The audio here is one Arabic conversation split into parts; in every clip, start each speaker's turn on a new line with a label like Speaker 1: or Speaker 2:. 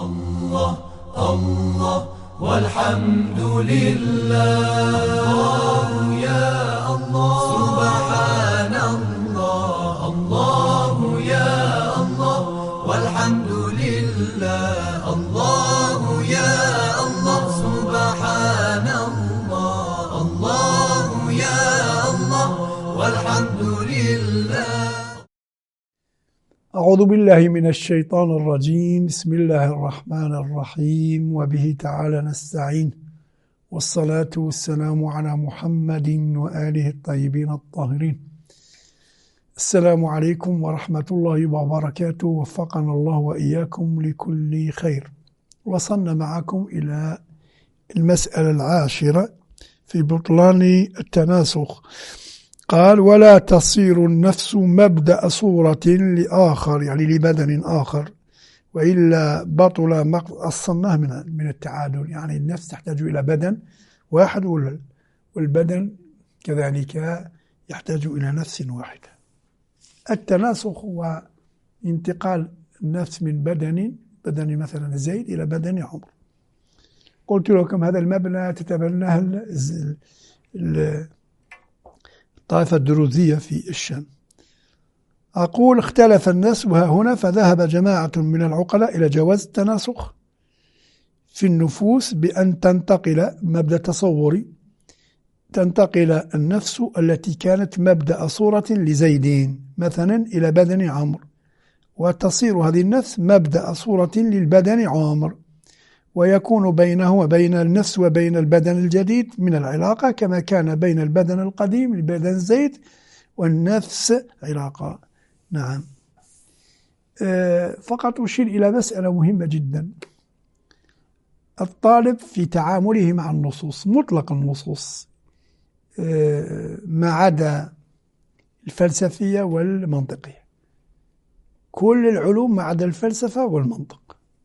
Speaker 1: الله الله والحمد لله. الله يا الله سبحان الله. الله يا الله والحمد لله. الله يا الله سبحان الله. الله يا الله والحمد لله.
Speaker 2: أعوذ بالله من الشيطان الرجيم. بسم الله الرحمن الرحيم، وبه تعالى نستعين، والصلاة والسلام على محمد وآله الطيبين الطاهرين. السلام عليكم ورحمة الله وبركاته، وفقنا الله وإياكم لكل خير. وصلنا معكم إلى المسألة العاشرة في بطلان التناسخ. قال: ولا تصير النفس مبدأ صورة لآخر، يعني لبدن آخر، وإلا بطل أصلناه من التعادل. يعني النفس تحتاج إلى بدن واحد، والبدن كذلك يحتاج إلى نفس واحدة. التناسخ هو انتقال النفس من بدن مثلا زيد إلى بدن عمر. قلت لكم هذا المبنى تتبناه الطائفة الدروزية في الشام. أقول: اختلف الناس هنا، فذهب جماعة من العقلاء إلى جواز التناسخ في النفوس بأن تنتقل مبدأ تصوري، تنتقل النفس التي كانت مبدأ صورة لزيدين مثلا إلى بدن عمرو، وتصير هذه النفس مبدأ صورة للبدن عمرو، ويكون بينه وبين النفس وبين البدن الجديد من العلاقة كما كان بين البدن القديم لبدن زيد والنفس علاقة. نعم. فقط أشير إلى مسألة مهمة جدا. الطالب في تعامله مع النصوص، مطلق النصوص ما عدا الفلسفية والمنطقية، كل العلوم ما عدا الفلسفة والمنطق،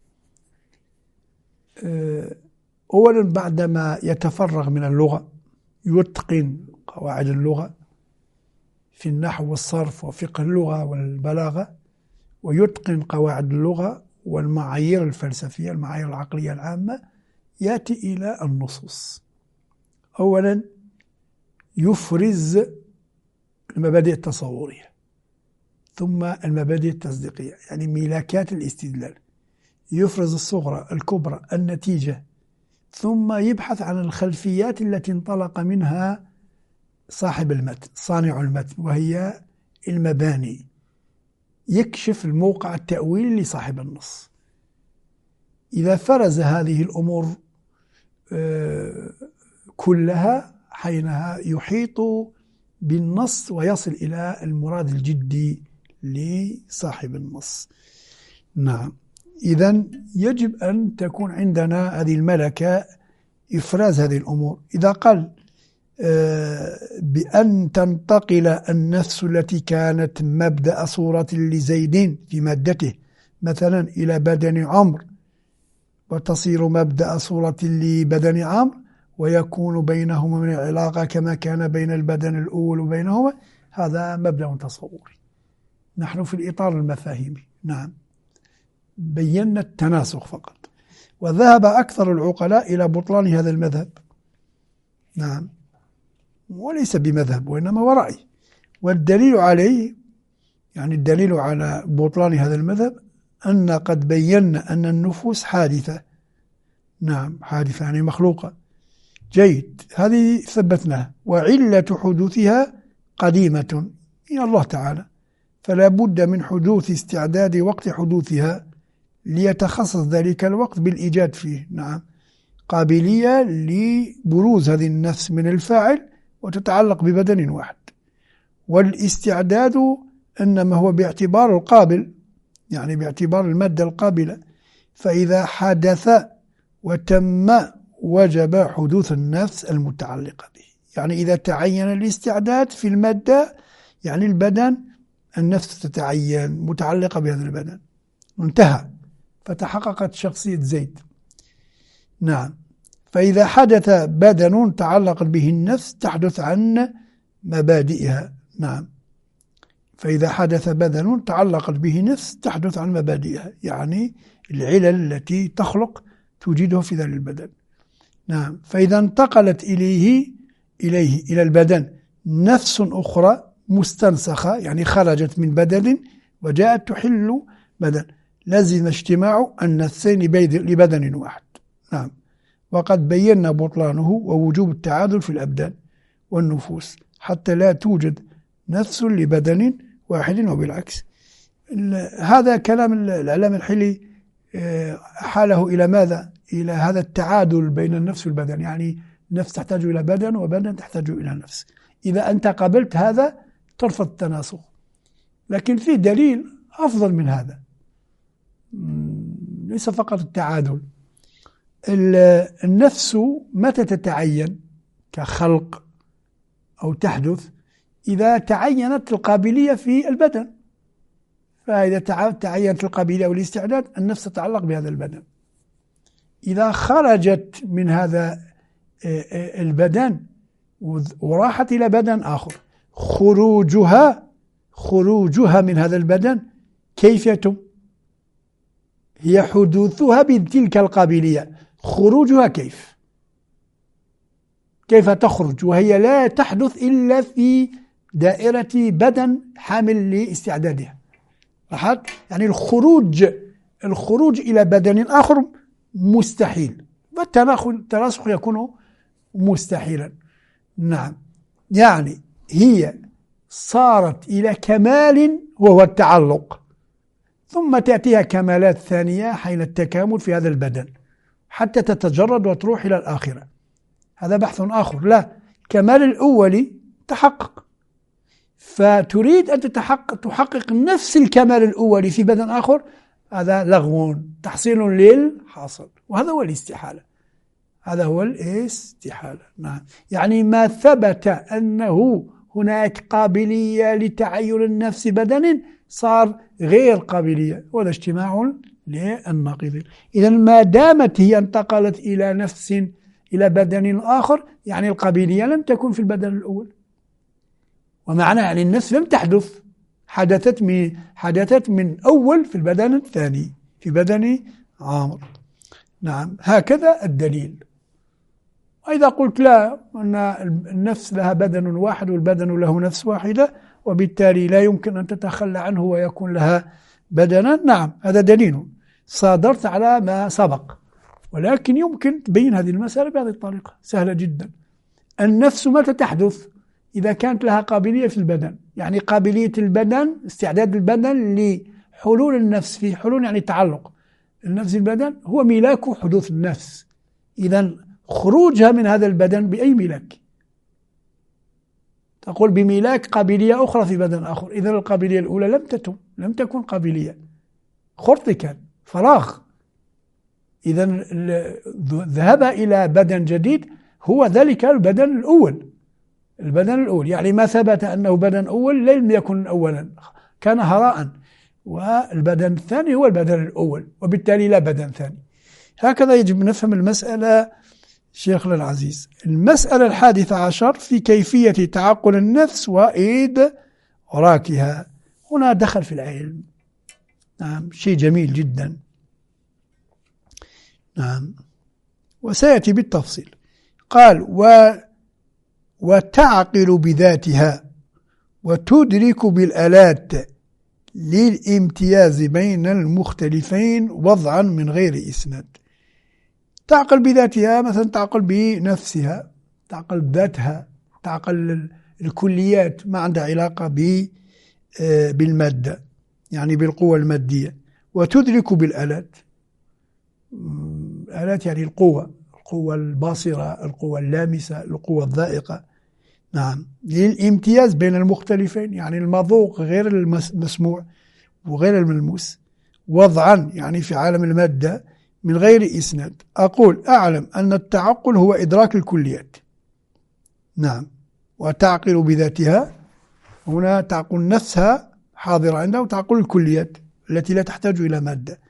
Speaker 2: أولا بعدما يتفرغ من اللغة يتقن قواعد اللغة في النحو والصرف وفقه اللغة والبلاغة، ويتقن قواعد اللغة والمعايير الفلسفية، المعايير العقلية العامة، يأتي إلى النصوص. أولا يفرز المبادئ التصورية، ثم المبادئ التصديقية، يعني ميلاكات الاستدلال. يفرز الصغرى الكبرى النتيجة، ثم يبحث عن الخلفيات التي انطلق منها صاحب المتن، صانع المتن، وهي المباني. يكشف الموقع التأويلي لصاحب النص. إذا فرز هذه الأمور كلها، حينها يحيط بالنص ويصل إلى المراد الجدي لصاحب النص. نعم. إذن يجب أن تكون عندنا هذه الملكة، إفراز هذه الأمور. إذا قال بأن تنتقل النفس التي كانت مبدأ صورة لزيد في مادته مثلا إلى بدن عمرو، وتصير مبدأ صورة لبدن عمرو، ويكون بينهما من العلاقة كما كان بين البدن الأول وبينهما، هذا مبدأ تصوري. نحن في الإطار المفاهيمي. نعم. بينا التناسخ فقط. وذهب أكثر العقلاء إلى بطلان هذا المذهب. نعم. وليس بمذهب، وإنما ورأي. والدليل عليه، يعني الدليل على بطلان هذا المذهب، أن قد بينا أن النفوس حادثة. نعم، حادثة يعني مخلوقة. جيد، هذه ثبتناها. وعلة حدوثها قديمة من الله تعالى، فلا بد من حدوث استعداد وقت حدوثها ليتخصص ذلك الوقت بالإيجاد فيه. نعم. قابلية لبروز هذه النفس من الفاعل وتتعلق ببدن واحد. والاستعداد إنما هو باعتبار القابل، يعني باعتبار المادة القابلة. فإذا حدث وتم وجب حدوث النفس المتعلقة به. يعني إذا تعين الاستعداد في المادة، يعني البدن، النفس تتعين متعلقة بهذا البدن، انتهى، فتحققت شخصية زيد. نعم. فإذا حدث بدن تعلقت به النفس، تحدث عن مبادئها. نعم. فإذا حدث بدن تعلقت به نفس تحدث عن مبادئها، يعني العلل التي تخلق توجده في ذلك البدن. نعم. فإذا انتقلت إلى البدن نفس أخرى مستنسخة، يعني خرجت من بدن وجاءت تحل بدن، لازم اجتماع النفسين لبدن واحد. نعم. وقد بينا بطلانه ووجوب التعادل في الأبدان والنفوس حتى لا توجد نفس لبدن واحد وبالعكس. هذا كلام العلامة الحلي حاله إلى ماذا؟ إلى هذا التعادل بين النفس والبدن، يعني نفس تحتاج إلى بدن وبدن تحتاج إلى نفس. إذا أنت قبلت هذا ترفض التناسخ، لكن في دليل أفضل من هذا، ليس فقط التعادل. النفس متى تتعين كخلق أو تحدث؟ إذا تعينت القابلية في البدن، فإذا تعينت القابلية أو الاستعداد النفس تتعلق بهذا البدن. إذا خرجت من هذا البدن وراحت إلى بدن آخر، خروجها من هذا البدن كيف يتم؟ هي حدوثها بتلك القابلية. خروجها كيف تخرج وهي لا تحدث إلا في دائرة بدن حامل لاستعدادها؟ يعني الخروج إلى بدن آخر مستحيل، والتناسخ يكون مستحيلا. نعم. يعني هي صارت إلى كمال وهو التعلق، ثم تأتيها كمالات ثانية حين التكامل في هذا البدن حتى تتجرد وتروح إلى الآخرة. هذا بحث آخر. لا، كمال الأول تحقق، فتريد أن تحقق نفس الكمال الأول في بدن آخر، هذا لغو، تحصيل للحاصل، وهذا هو الاستحالة. نعم. يعني ما ثبت أنه هناك قابلية لتعين النفس بدن صار غير قابلية، ولا اجتماع للناقضين. إذا ما دامت هي انتقلت إلى بدن آخر، يعني القابلية لم تكن في البدن الأول، ومعنى يعني النفس لم تحدث، حدثت من أول في البدن الثاني في بدن عامر. نعم. هكذا الدليل. وإذا قلت لا، أن النفس لها بدن واحد والبدن له نفس واحدة، وبالتالي لا يمكن أن تتخلى عنه ويكون لها بدنا، نعم، هذا دليل، صادرت على ما سبق. ولكن يمكن تبين هذه المسألة بهذه الطريقة سهلة جدا. النفس متى تحدث؟ إذا كانت لها قابلية في البدن، يعني قابلية البدن، استعداد البدن لحلول النفس، في حلول يعني تعلق النفس البدن هو ملاك حدوث النفس. إذا خروجها من هذا البدن بأي ملاك؟ تقول بملاك قابلية أخرى في بدن آخر. إذا القابلية الأولى لم تكن قابلية، خرط كان فراغ. إذا ذهب إلى بدن جديد هو ذلك البدن الأول. يعني ما ثبت أنه بدن أول لم يكن أولا، كان هراء، والبدن الثاني هو البدن الأول، وبالتالي لا بدن ثاني. هكذا يجب نفهم المسألة شيخنا العزيز. المسألة 11 في كيفية تعقل النفس وإدراكها. هنا دخل في العلم. نعم، شيء جميل جدا. نعم، وسيأتي بالتفصيل. قال وتعقل بذاتها وتدرك بالآلات للامتياز بين المختلفين وضعا من غير إسناد. تعقل بذاتها، مثلا تعقل بنفسها، تعقل بذاتها، تعقل الكليات ما عندها علاقة بالمادة، يعني بالقوة المادية. وتدرك بالآلات، آلات يعني القوة الباصرة، القوة اللامسة، القوة الذائقة. نعم، للامتياز بين المختلفين، يعني المذوق غير المسموع وغير الملموس، وضعا يعني في عالم المادة من غير إسناد. أقول أعلم أن التعقل هو إدراك الكليات. نعم، وتعقل بذاتها، هنا تعقل نفسها حاضرة عندها، وتعقل الكليات التي لا تحتاج إلى مادة،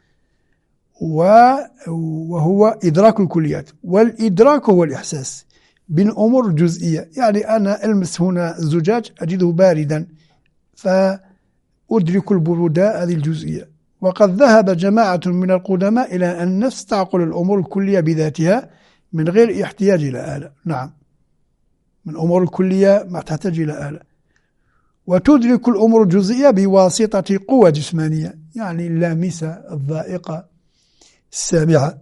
Speaker 2: وهو إدراك الكليات. والإدراك هو الإحساس بالأمور الجزئية، يعني أنا ألمس هنا الزجاج أجده باردا، أدرك البروداء هذه الجزئية. وقد ذهب جماعة من القدماء إلى أن النفس تعقل الأمور الكلية بذاتها من غير احتياج إلى آلة. نعم، من الأمور الكلية ما تحتاج إلى آلة. وتدرك الأمور الجزئية بواسطة قوة جسمانية، يعني اللامسة الذائقة السامعة،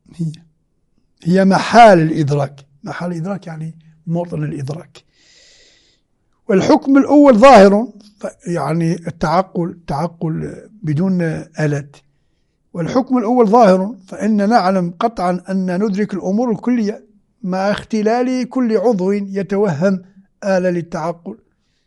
Speaker 2: هي محال الإدراك. محال الإدراك يعني موطن الإدراك. والحكم الأول ظاهر، يعني التعقل بدون آلات. والحكم الأول ظاهر، فإن نعلم قطعا أن ندرك الأمور الكلية مع اختلال كل عضو يتوهم آلة للتعقل.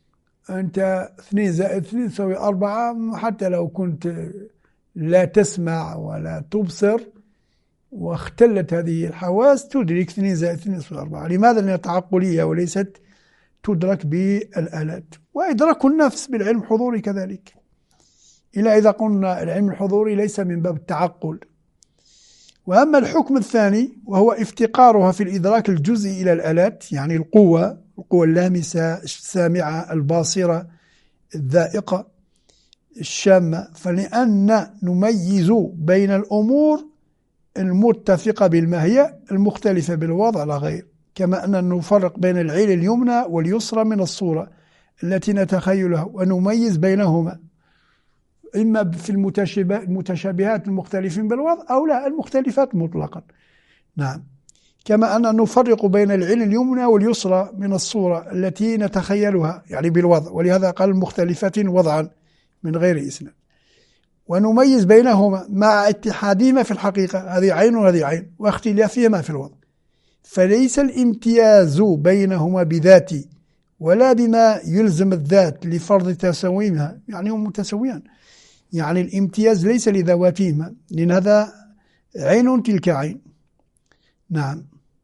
Speaker 2: أنت 2 زائد 2 يساوي 4، حتى لو كنت لا تسمع ولا تبصر واختلت هذه الحواس تدرك 2 زائد 2 يساوي 4. لماذا؟ لأنها تعقلية وليست تدرك بالآلات. وإدراك النفس بالعلم الحضوري كذلك، إلا إذا قلنا العلم الحضوري ليس من باب التعقل. وأما الحكم الثاني وهو افتقارها في الإدراك الجزئي إلى الآلات، يعني القوة اللامسة السامعة الباصرة الذائقة الشامة، فلأن نميز بين الأمور المتفقة بالماهية المختلفة بالوضع لا غير، كما أن نفرق بين العين اليمنى واليسرى من الصورة التي نتخيلها ونميز بينهما، إما في المتشابهات المختلفين بالوضع أو لا المختلفات مطلقا. نعم، كما أن نفرق بين العين اليمنى واليسرى من الصورة التي نتخيلها يعني بالوضع، ولهذا قال مختلفات وضعا من غير إسناد، ونميز بينهما مع اتحادهما في الحقيقة، هذه عين وهذه عين، واختلافهما في الوضع. فليس الامتياز بينهما بذاتي ولا بما يلزم الذات لفرض تساويهما، يعني هم متساويان، يعني الامتياز ليس لذواتهما، لأن هذا عين تلك عين. نعم،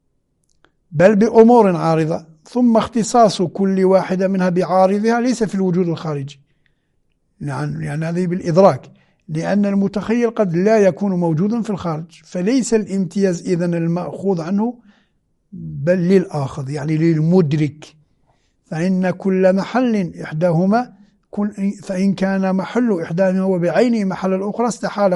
Speaker 2: بل بأمور عارضة، ثم اختصاص كل واحدة منها بعارضها ليس في الوجود الخارجي، يعني هذه بالإدراك، لأن المتخيل قد لا يكون موجودا في الخارج، فليس الامتياز إذن المأخوذ عنه بل للآخذ، يعني للمدرك. فإن كل محل إحداهما فإن كان محل إحداهما هو بعينه محل الأخرى استحال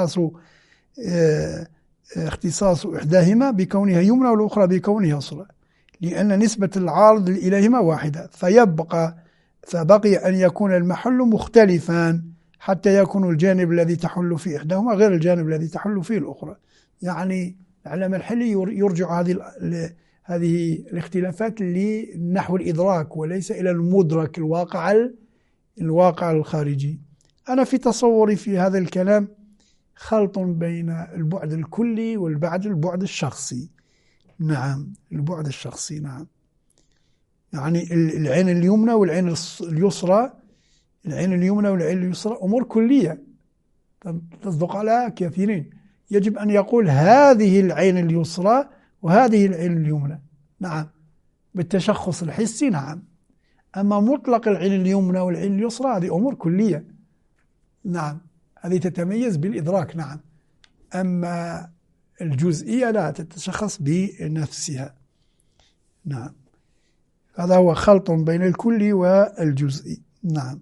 Speaker 2: اختصاص إحداهما بكونها يمنى والأخرى بكونها يسرى، لأن نسبة العارض إليهما واحدة، فبقي أن يكون المحل مختلفان حتى يكون الجانب الذي تحل في إحداهما غير الجانب الذي تحل فيه الأخرى. يعني العلم الحلي يرجع هذه الاختلافات لنحو الإدراك وليس إلى المدرك الواقع الخارجي. أنا في تصوري في هذا الكلام خلط بين البعد الكلي والبعد الشخصي. نعم، البعد الشخصي. نعم، يعني العين اليمنى والعين اليسرى، العين اليمنى والعين اليسرى أمور كلية تصدق على كثيرين. يجب أن يقول هذه العين اليسرى وهذه العين اليمنى، نعم، بالتشخص الحسي. نعم، أما مطلق العين اليمنى والعين اليسرى هذه أمور كلية. نعم، هذه تتميز بالإدراك. نعم، أما الجزئية لا تتشخص بنفسها. نعم، هذا هو خلط بين الكلي والجزئي. نعم،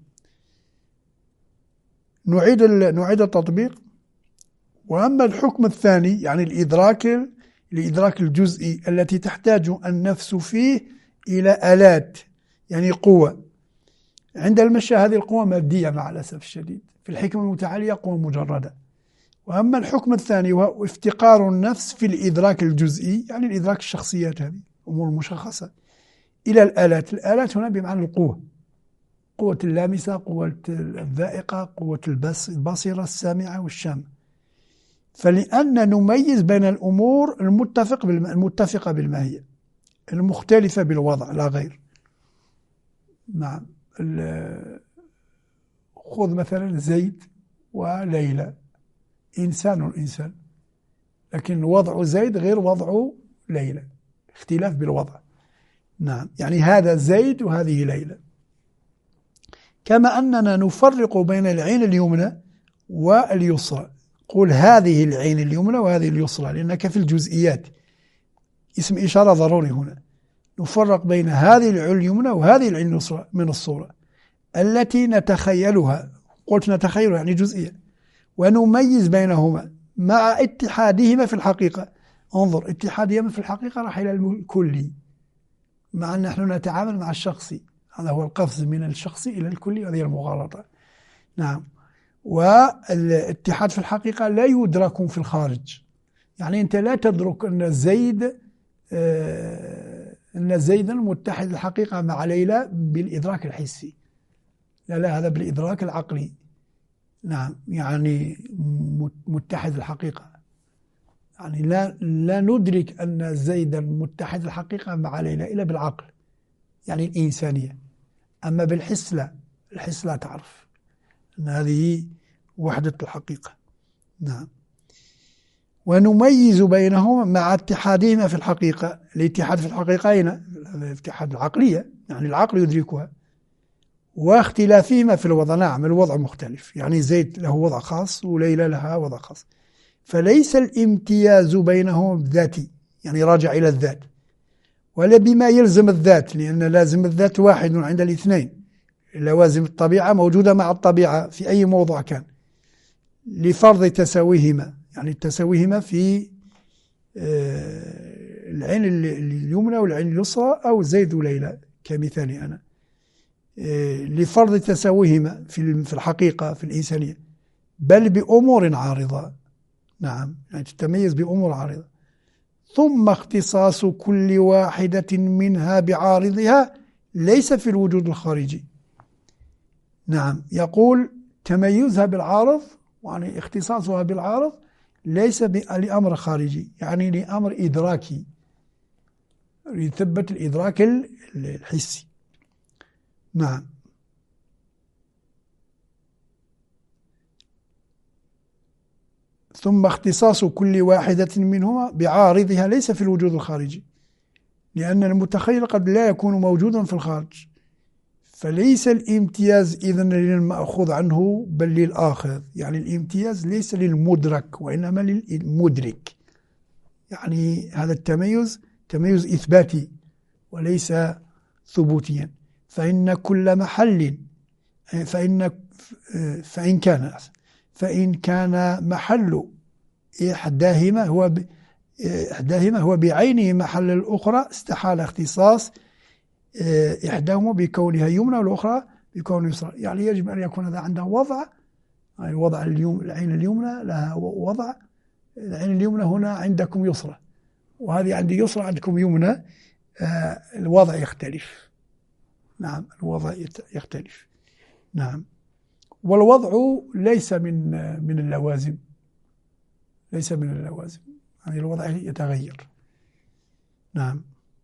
Speaker 2: نعيد التطبيق. وأما الحكم الثاني يعني الإدراك الجزئي التي تحتاج النفس فيه إلى آلات، يعني قوة. عند المشى هذه القوة مادية مع الأسف الشديد، في الحكمة المتعالية قوة مجردة. وأما الحكم الثاني وهو افتقار النفس في الإدراك الجزئي، يعني الإدراك الشخصيات، هذه أمور مشخصة، إلى الآلات. الآلات هنا بمعنى القوة، قوة اللامسة، قوة الذائقة، قوة البصيرة السامعة والشامة. فلأن نميز بين الأمور المتفقة بالماهية المختلفة بالوضع لا غير. نعم، خذ مثلا زيد وليلى، إنسان، لكن وضع زيد غير وضع ليلى، اختلاف بالوضع. نعم، يعني هذا زيد وهذه ليلى. كما أننا نفرق بين العين اليمنى واليسرى، قل هذه العين اليمنى وهذه اليسرى، لأنك في الجزئيات اسم إشارة ضروري هنا. نفرق بين هذه العين اليمنى وهذه العين اليسرى من الصورة التي نتخيلها، قلت نتخيل يعني جزئية، ونميز بينهما مع اتحادهما في الحقيقة. انظر، اتحادهما في الحقيقة راح إلى الكلي، مع أن نحن نتعامل مع الشخصي، هذا هو القفز من الشخصي إلى الكلي، هذه المغالطة. نعم. والاتحاد في الحقيقة لا يدرك في الخارج، يعني أنت لا تدرك أن زيدا متحد الحقيقة مع ليلى بالإدراك الحسي، لا هذا بالإدراك العقلي. نعم، يعني متحد الحقيقة، يعني لا ندرك أن زيدا متحد الحقيقة مع ليلى إلا بالعقل، يعني الإنسانية. أما بالحس لا، الحس لا تعرف أن هذه وحدة الحقيقة. نعم. ونميز بينهما مع اتحادهما في الحقيقة. الاتحاد في الحقيقة هنا الاتحاد العقلية، يعني العقل يدركها، واختلافهما في الوضع. نعم، الوضع مختلف، يعني زيد له وضع خاص وليلى لها وضع خاص، فليس الامتياز بينهما ذاتي، يعني راجع إلى الذات، ولا بما يلزم الذات، لأن لازم الذات واحد عند الاثنين. لوازم الطبيعة موجودة مع الطبيعة في أي موضوع كان، لفرض تساويهما، يعني تساويهما في العين اليمنى والعين اليسرى، أو زيد وليلى كمثالي أنا، لفرض تساويهما في الحقيقة في الإنسانية، بل بأمور عارضة. نعم، يعني تتميز بأمور عارضة. ثم اختصاص كل واحدة منها بعارضها ليس في الوجود الخارجي. نعم، يقول تميزها بالعارض، يعني اختصاصها بالعارض ليس لأمر خارجي، يعني لأمر إدراكي، يثبت الإدراك الحسي. نعم. ثم اختصاص كل واحدة منهما بعارضها ليس في الوجود الخارجي، لأن المتخيل قد لا يكون موجودا في الخارج، فليس الامتياز إذن للمأخوذ عنه بل للآخذ، يعني الامتياز ليس للمدرك وإنما للمدرك، يعني هذا التميز تميز إثباتي وليس ثبوتيا. فإن كل محل فإن كان محل إحداهما هو بعينه محل الأخرى، استحال اختصاص إحداهما بكونها يمنى والأخرى بكونها يسرى. يعني يجب أن يكون هذا عنده وضع، يعني وضع العين اليمنى لها وضع، العين اليمنى هنا عندكم يسرى، وهذه عندي يسرى عندكم يمنى، الوضع يختلف. نعم، الوضع يختلف. نعم. والوضع ليس من اللوازم، ليس من اللوازم، يعني الوضع يتغير. نعم.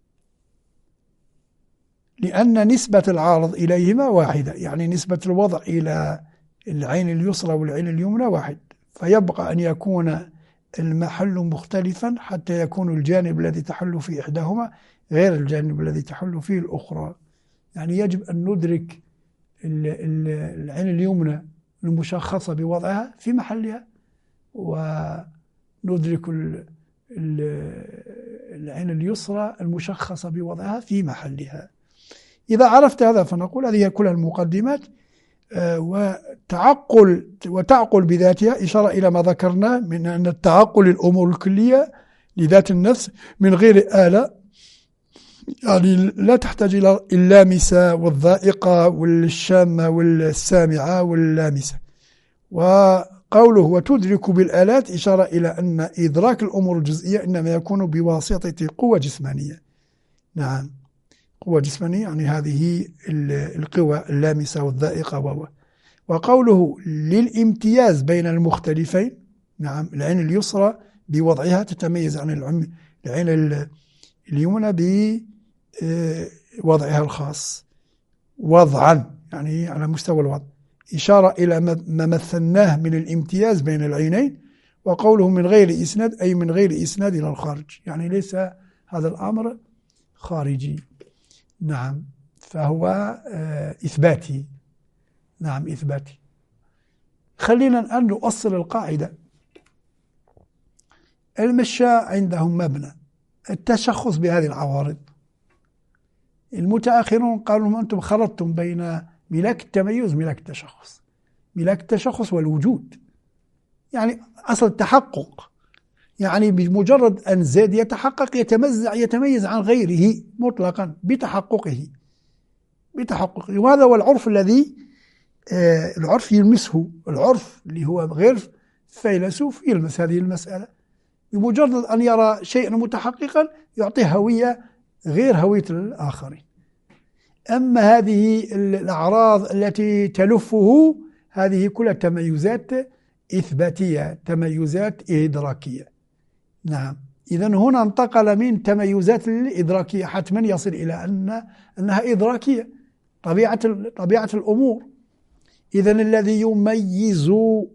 Speaker 2: لأن نسبة العارض إليهما واحدة، يعني نسبة الوضع إلى العين اليسرى والعين اليمنى واحد، فيبقى أن يكون المحل مختلفا حتى يكون الجانب الذي تحل في إحداهما غير الجانب الذي تحل فيه الأخرى. يعني يجب أن ندرك العين اليمنى المشخصة بوضعها في محلها، وندرك العين اليسرى المشخصة بوضعها في محلها. إذا عرفت هذا فنقول هذه كلها المقدمات، وتعقل بذاتها إشارة إلى ما ذكرنا من أن التعقل الأمور الكلية لذات النفس من غير آلة، يعني لا تحتاج إلى اللامسة والذائقة والشامة والسامعة واللامسة. وقوله وتدرك بالآلات إشارة إلى أن إدراك الأمور الجزئية إنما يكون بواسطة قوة جسمانية. نعم، قوة جسمانية، يعني هذه القوى اللامسة والذائقة. وقوله للامتياز بين المختلفين، نعم، العين اليسرى بوضعها تتميز عن العين اليمنى بوضعها الخاص وضعا، يعني على مستوى الوضع، إشارة إلى ما مثلناه من الامتياز بين العينين. وقوله من غير إسناد أي من غير إسناد إلى الخارج، يعني ليس هذا الأمر خارجي. نعم، فهو إثباتي. نعم، إثباتي. خلينا الآن نؤصل القاعدة. المشاة عندهم مبنى التشخص بهذه العوارض. المتأخرون قالوا أنتم خلطتم بين ملاك التميز وملاك التشخص، ملاك التشخص والوجود، يعني أصل التحقق، يعني بمجرد أن زيد يتحقق يتميز عن غيره مطلقا بتحققه، وهذا هو العرف الذي العرف يلمسه، العرف اللي هو غير فيلسوف يلمس هذه المسألة، بمجرد أن يرى شيئا متحققا يعطيه هوية غير هوية الآخرين. أما هذه الأعراض التي تلفه هذه كلها تميزات إثباتية، تميزات إدراكية. نعم، إذن هنا انتقل من تميزات الإدراكية حتما يصل إلى أنها إدراكية، طبيعة الأمور. إذن الذي يميز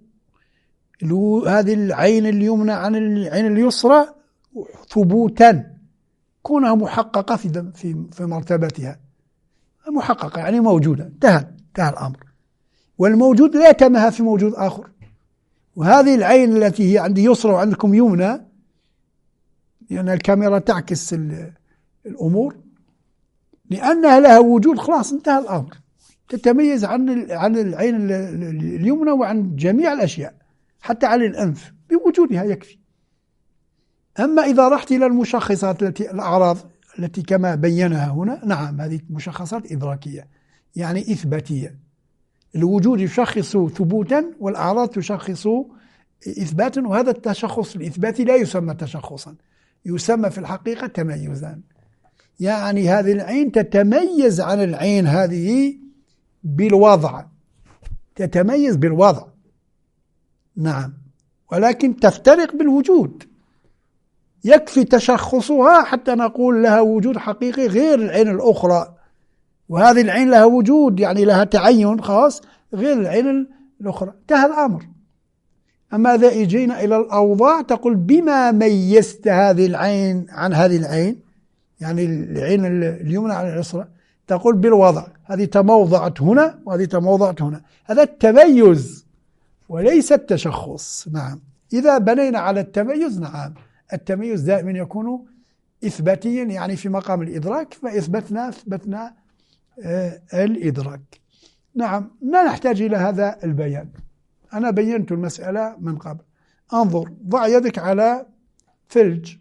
Speaker 2: هذه العين اليمنى عن العين اليسرى ثبوتا، كونها محققة في مرتبتها، محققة يعني موجودة، انتهى الأمر، والموجود لا يتماهى في موجود آخر. وهذه العين التي هي عندي يسرى وعندكم يمنى، لأن الكاميرا تعكس الأمور، لأنها لها وجود خلاص انتهى الأمر، تتميز عن العين اليمنى وعن جميع الأشياء حتى عن الأنف بوجودها يكفي. أما إذا رحت إلى المشخصات الأعراض التي كما بينها هنا، نعم هذه مشخصات إدراكية يعني إثباتية، الوجود يشخص ثبوتا والأعراض تشخص إثباتا، وهذا التشخص الإثباتي لا يسمى تشخصا، يسمى في الحقيقة تميزا. يعني هذه العين تتميز عن العين هذه بالوضع، تتميز بالوضع، نعم، ولكن تفترق بالوجود، يكفي تشخصها حتى نقول لها وجود حقيقي غير العين الأخرى، وهذه العين لها وجود يعني لها تعين خاص غير العين الأخرى، انتهى الأمر. أما إذا إجينا إلى الأوضاع تقول بما ميزت هذه العين عن هذه العين، يعني العين اليمنى عن اليسرى، تقول بالوضع، هذه تموضعت هنا وهذه تموضعت هنا، هذا التميز وليس التشخص. نعم، إذا بنينا على التميز، نعم التميز دائما يكون إثباتيا يعني في مقام الإدراك، فإثبتنا الإدراك. نعم، لا نحتاج إلى هذا البيان، أنا بينت المسألة من قبل. انظر، ضع يدك على ثلج،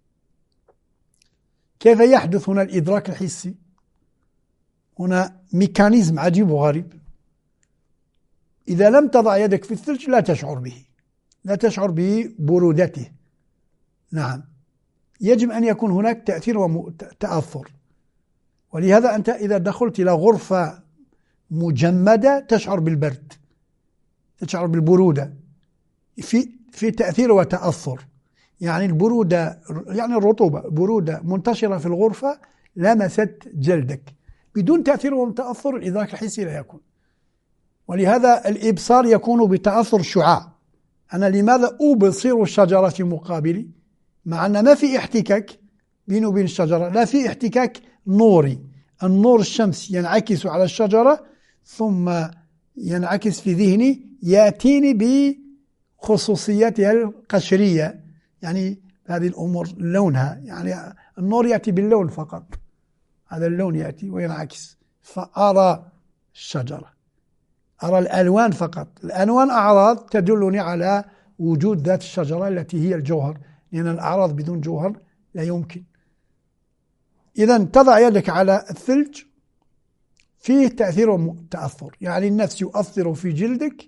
Speaker 2: كيف يحدث هنا الإدراك الحسي؟ هنا ميكانيزم عجيب وغريب، إذا لم تضع يدك في الثلج لا تشعر ببرودته. نعم، يجب أن يكون هناك تأثير وتأثر، ولهذا أنت إذا دخلت إلى غرفة مجمدة تشعر بالبرد، تشعر بالبرودة، في تأثير وتأثر، يعني البرودة يعني الرطوبة، برودة منتشرة في الغرفة لمست جلدك بدون تأثير وتأثر، الإدراك الحسي لا يكون. ولهذا الإبصار يكون بتأثر الشعاع. أنا لماذا أبصر الشجرة في مقابلي مع أن ما في احتكاك بينه وبين الشجرة، لا في احتكاك نوري، النور الشمس ينعكس على الشجرة ثم ينعكس في ذهني، يأتيني بخصوصياتها القشرية، يعني هذه الأمور لونها، يعني النور يأتي باللون فقط، هذا اللون يأتي وينعكس، فأرى الشجرة، أرى الألوان فقط، الألوان أعراض تدلني على وجود ذات الشجرة التي هي الجوهر، لأن الأعراض بدون جوهر لا يمكن. إذن تضع يدك على الثلج فيه تأثير وتأثر، يعني النفس يؤثر في جلدك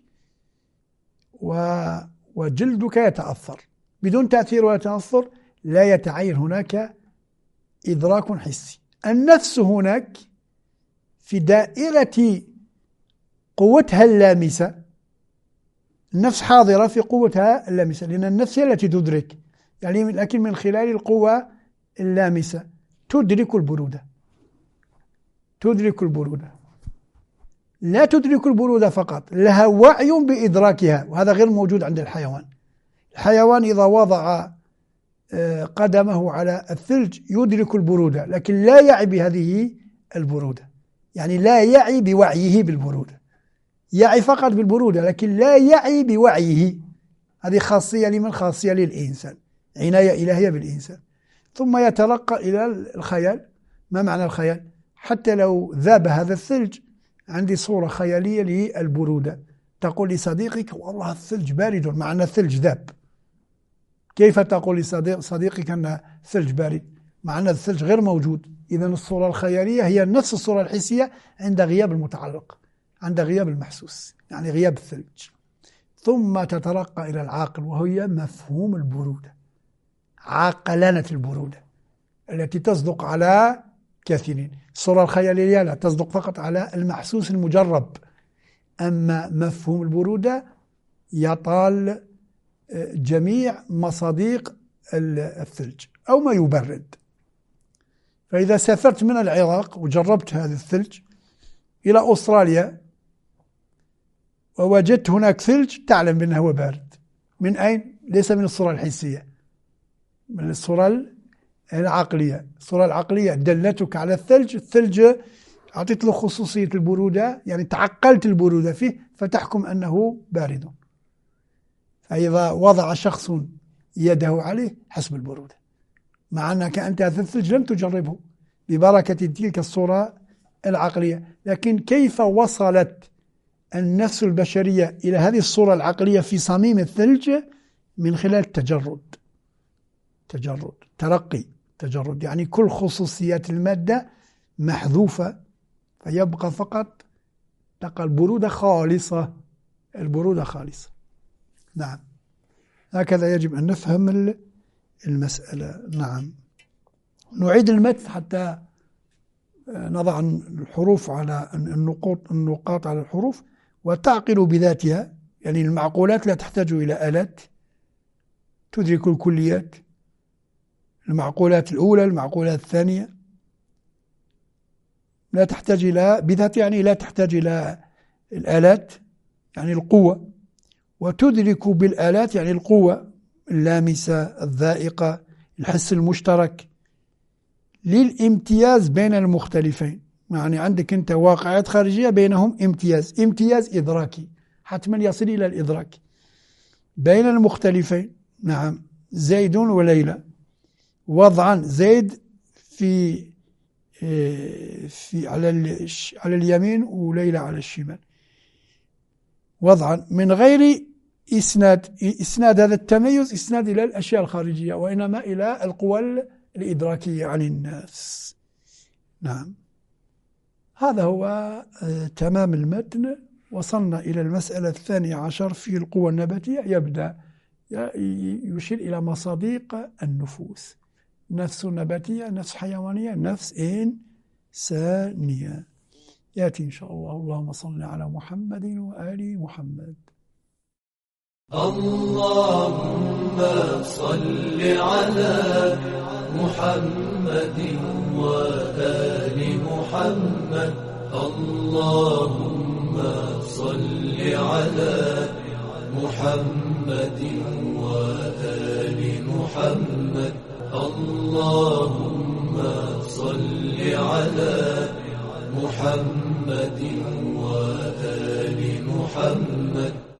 Speaker 2: وجلدك يتأثر، بدون تأثير وتأثر لا يتعين هناك إدراك حسي. النفس هناك في دائرة قوتها اللامسة، النفس حاضرة في قوتها اللامسة، لأن النفس هي التي تدرك، يعني لكن من خلال القوة اللامسة تدرك البرودة، لا تدرك البرودة فقط، لها وعي بإدراكها، وهذا غير موجود عند الحيوان. الحيوان إذا وضع قدمه على الثلج يدرك البرودة، لكن لا يعي بهذه البرودة، يعني لا يعي بوعيه بالبرودة، يعي فقط بالبرودة لكن لا يعي بوعيه. هذه خاصية لمن؟ خاصية للإنسان، عناية إلهية بالإنسان. ثم يترقى إلى الخيال. ما معنى الخيال؟ حتى لو ذاب هذا الثلج عندي صورة خيالية للبرودة تقول لصديقك والله الثلج بارد مع أن الثلج ذاب. كيف تقول لصديقك أن الثلج بارد مع أن الثلج غير موجود؟ إذن الصورة الخيالية هي نفس الصورة الحسية عند غياب المتعلق، عند غياب المحسوس، يعني غياب الثلج. ثم تترقى إلى العاقل وهي مفهوم البرودة، عاقلنة البرودة التي تصدق على كثيرين. الصورة الخيالية لا تصدق فقط على المحسوس المجرب، أما مفهوم البرودة يطال جميع مصادق الثلج أو ما يبرد. فإذا سافرت من العراق وجربت هذا الثلج إلى أستراليا ووجدت هناك ثلج، تعلم بأنه هو بارد. من أين؟ ليس من الصورة الحسية، من الصورة العقلية. الصورة العقلية دلتك على الثلج، الثلج أعطيت له خصوصية البرودة، يعني تعقلت البرودة فيه فتحكم أنه بارد. فإذا وضع شخص يده عليه حسب البرودة، مع أنك أنت هذا الثلج لم تجربه ببركة تلك الصورة العقلية. لكن كيف وصلت النفس البشرية إلى هذه الصورة العقلية في صميم الثلج؟ من خلال تجرد، ترقي، تجرد، يعني كل خصوصيات المادة محذوفة فيبقى فقط تبقى البرودة خالصة، البرودة خالصة. نعم، هكذا يجب أن نفهم المسألة. نعم، نعيد المتن حتى نضع الحروف على النقاط على الحروف. وتعقل بذاتها، يعني المعقولات لا تحتاج إلى آلات تدرك الكليات. المعقولات الأولى، المعقولات الثانية لا تحتاج إلى بذات، يعني لا تحتاج إلى الآلات، يعني القوة. وتدرك بالآلات يعني القوة اللامسة الذائقة، الحس المشترك للامتياز بين المختلفين. يعني عندك أنت واقعات خارجية بينهم امتياز إدراكي، حتما يصل إلى الإدراك بين المختلفين. نعم، زيد وليلى، وضعا زيد في على اليمين وليلى على الشمال، وضعا من غير إسناد هذا التميز إسناد إلى الأشياء الخارجية، وإنما إلى القوى الإدراكية عن الناس. نعم، هذا هو تمام المتن. وصلنا إلى المسألة 12 في القوى النباتية. يبدأ يشير إلى مصادق النفوس: نفس نباتية، نفس حيوانية، نفس إنسانية. يأتي إن شاء الله. اللهم صل على محمد وآل محمد.
Speaker 1: اللهم صل على محمد وآل محمد. اللهم صل على محمد وآل محمد. اللهم صل على محمد وآل محمد.